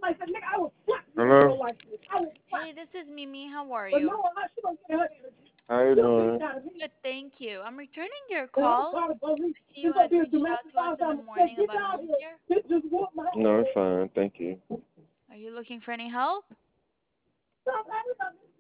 Hello? Hey, this is Mimi. How are you? How you doing? Good, thank you. I'm returning your call. I see you had reached out to us in the morning about a home care. No, it's fine. Thank you. Are you looking for any help?